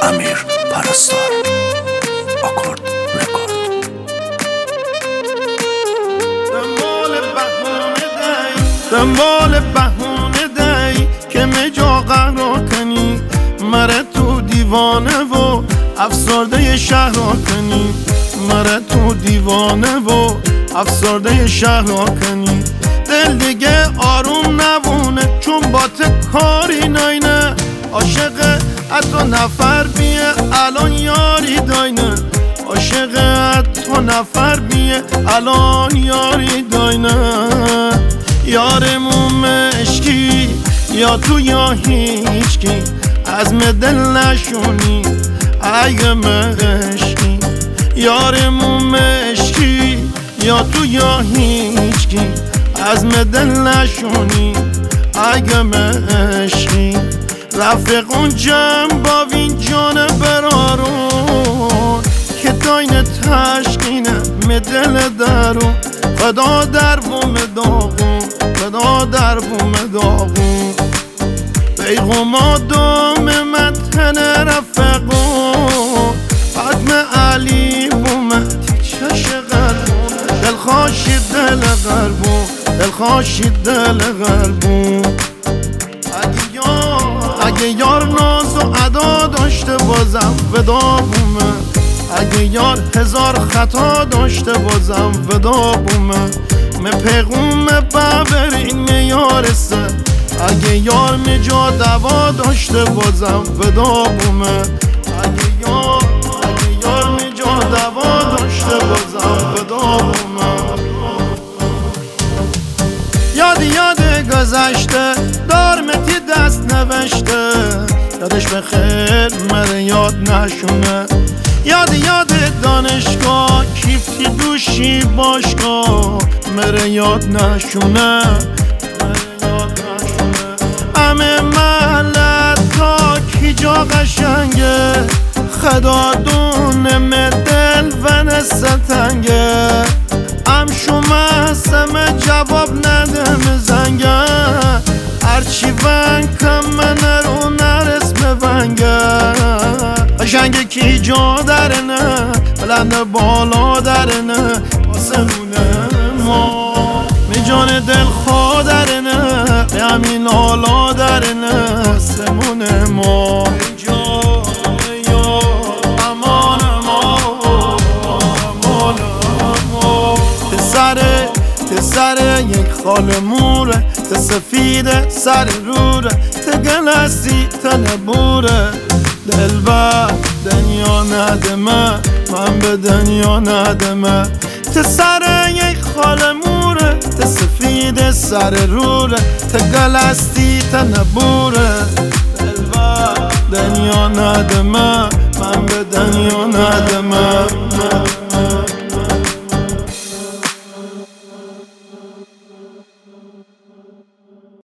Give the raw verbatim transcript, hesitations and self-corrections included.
امیر پرستار آکورد رکورد. دنبال بهونه دی که مجا قرار کنی، مره تو دیوانه و افسرده شهر کنی، مره تو دیوانه و افسرده شهر کنی. دل دیگه آروم نبونه چون بات کاری ناینه، عاشق اتو نفر بیه الان یاری داینه، عاشق اتو نفر بیه الان یاری داینه. یارمون مشکی یا تو یا هیچکی، از دل نشونی اگه مشکی. یارمون مشکی یا تو یا هیچکی، از دل نشونی اگه مشکی. رفقون جمع با وین جان برارون که داینه تشکینه مدل درون. خدا در بوم داغون، خدا در بوم داغون. بیغم آدم متن رفقون، ختم علی بومتی چش قلبون. دلخوشی دل غربون، دلخوشی دل غربون. اگه یار ناز و ادا داشته بازم ودا بومه، اگه یار هزار خطا داشته بازم ودا بومه. می پیغوم ببرین می یارسه، اگه یار می جا دوا داشته بازم ودا بومه. اگه یار اگه یار می جا دوا داشته بازم ودا بومه. یاد یاد گذشته دارمتی دست نوشته، یادش به خیر مره یاد نشونه. یاد یاد دانشگاه کیفتی دوشی باشگاه، مره یاد نشونه، مره یاد نشونه. همه محلت تا کی جا قشنگه، خدا دونه دل و نستنگه. ام شما سمه جواب ندم زنگه، هرچی ون کم من رو نرس بونگه. قشنگه کی جا درنه، بلند بالا درنه، آسمونه ما می جان دل خوا درنه، به همین حالا درنه آسمونه ما. سر یک خال موره، ته سفیده سر روره، ته گلستی ته نبوره. دل بر دنیا ندمه، من به دنیا ندمه. ته سر یک خال موره، ته سفیده سر روره، ته گلستی ته نبوره. دل بر دنیا ندمه، من به دنیا ندمه.